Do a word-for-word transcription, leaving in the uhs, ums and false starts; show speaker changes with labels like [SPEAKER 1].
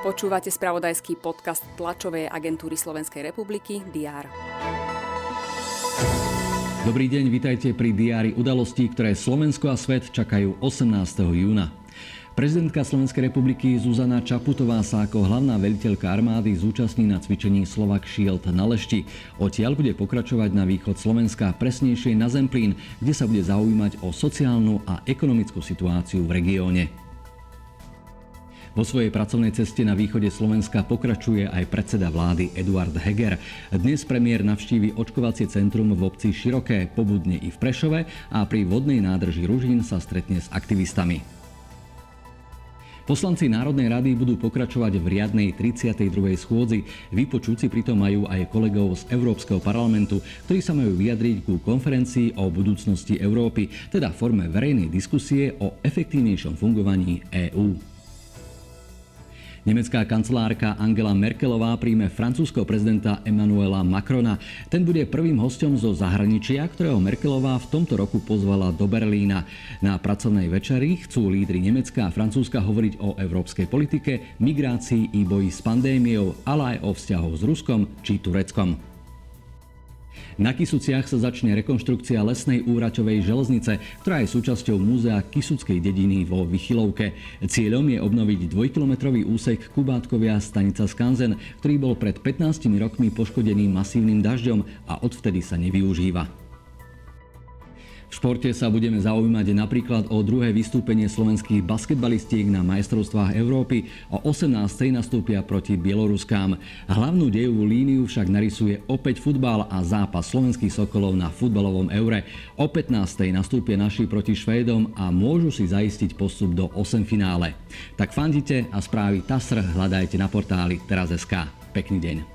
[SPEAKER 1] Počúvate spravodajský podcast tlačovej agentúry Slovenskej republiky dé er.
[SPEAKER 2] Dobrý deň, vitajte pri diári udalostí, ktoré Slovensko a svet čakajú osemnásteho júna. Prezidentka Slovenskej republiky Zuzana Čaputová sa ako hlavná veliteľka armády zúčastní na cvičení Slovak Shield na Lešti. Odtiaľ bude pokračovať na východ Slovenska, presnejšie na Zemplín, kde sa bude zaujímať o sociálnu a ekonomickú situáciu v regióne. Vo svojej pracovnej ceste na východe Slovenska pokračuje aj predseda vlády Eduard Heger. Dnes premiér navštívi očkovacie centrum v obci Široké, pobudne i v Prešove a pri vodnej nádrži Ružín sa stretne s aktivistami. Poslanci Národnej rady budú pokračovať v riadnej tridsiatej druhej schôdzi. Vypočuť si pritom majú aj kolegov z Európskeho parlamentu, ktorí sa majú vyjadriť ku konferencii o budúcnosti Európy, teda forme verejnej diskusie o efektívnejšom fungovaní EÚ. Nemecká kancelárka Angela Merkelová príjme francúzskeho prezidenta Emmanuela Macrona. Ten bude prvým hosťom zo zahraničia, ktorého Merkelová v tomto roku pozvala do Berlína. Na pracovnej večeri chcú lídri Nemecka a Francúzska hovoriť o európskej politike, migrácii i boji s pandémiou, ale aj o vzťahoch s Ruskom či Tureckom. Na Kysuciach sa začne rekonštrukcia lesnej úraťovej železnice, ktorá je súčasťou múzea Kysuckej dediny vo Vychylovke. Cieľom je obnoviť dvojkilometrový úsek Kubátkovia stanica Skanzen, ktorý bol pred pätnástimi rokmi poškodený masívnym dažďom a odvtedy sa nevyužíva. V športe sa budeme zaujímať napríklad o druhé vystúpenie slovenských basketbalistiek na majstrovstvách Európy. O osemnástej nastúpia proti Bieloruskám. Hlavnú dejovú líniu však narysuje opäť futbal a zápas slovenských Sokolov na futbalovom Eure. O pätnástej nastúpia naši proti Švédom a môžu si zaistiť postup do osemfinále. Tak fandite a správy TASR hľadajte na portáli teraz bodka es ká. Pekný deň.